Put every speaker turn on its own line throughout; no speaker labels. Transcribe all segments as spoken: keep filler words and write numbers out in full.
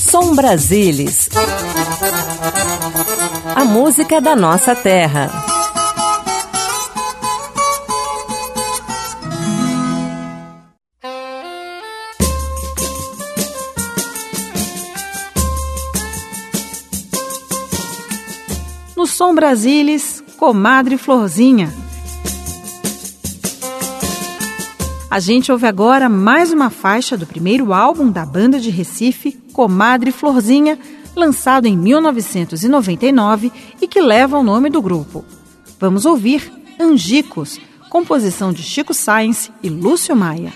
Som Brasilis. A música da nossa terra.
No Som Brasilis, Comadre Florzinha. A gente ouve agora mais uma faixa do primeiro álbum da banda de Recife, Comadre Florzinha, lançado em mil novecentos e noventa e nove e que leva o nome do grupo. Vamos ouvir Angicos, composição de Chico Science e Lúcio Maia.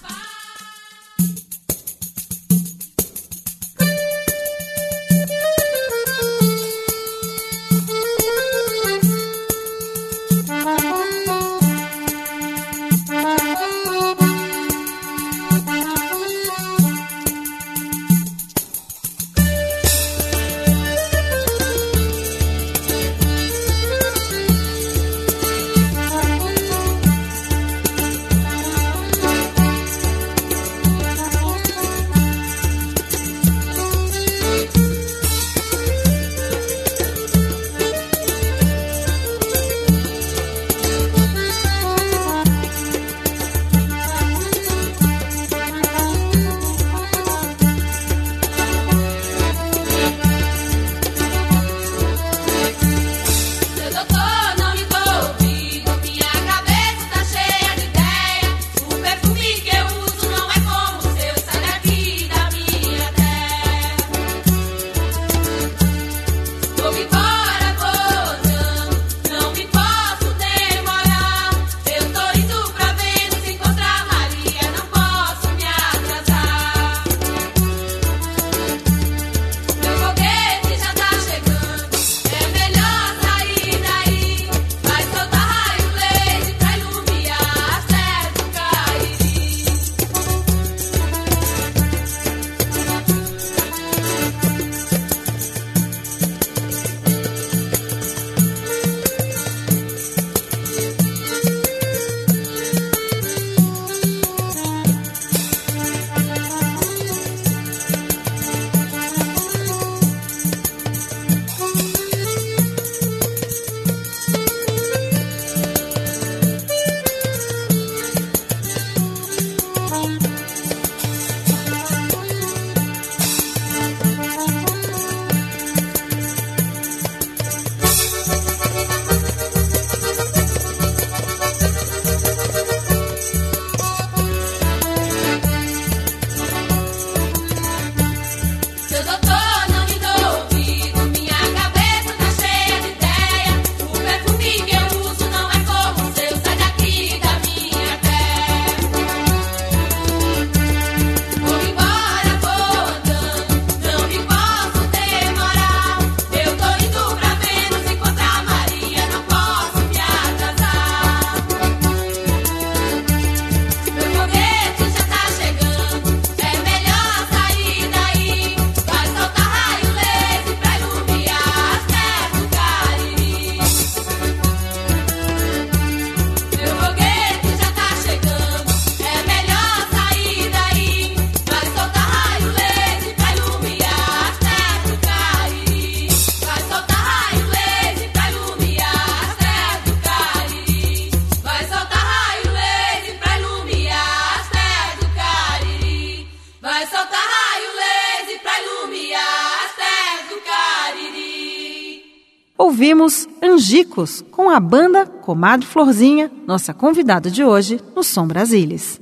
Ouvimos Angicos com a banda Comadre Florzinha, nossa convidada de hoje no Som Brasilis.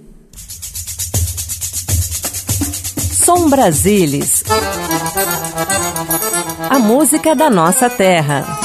Som Brasilis. A música da nossa terra.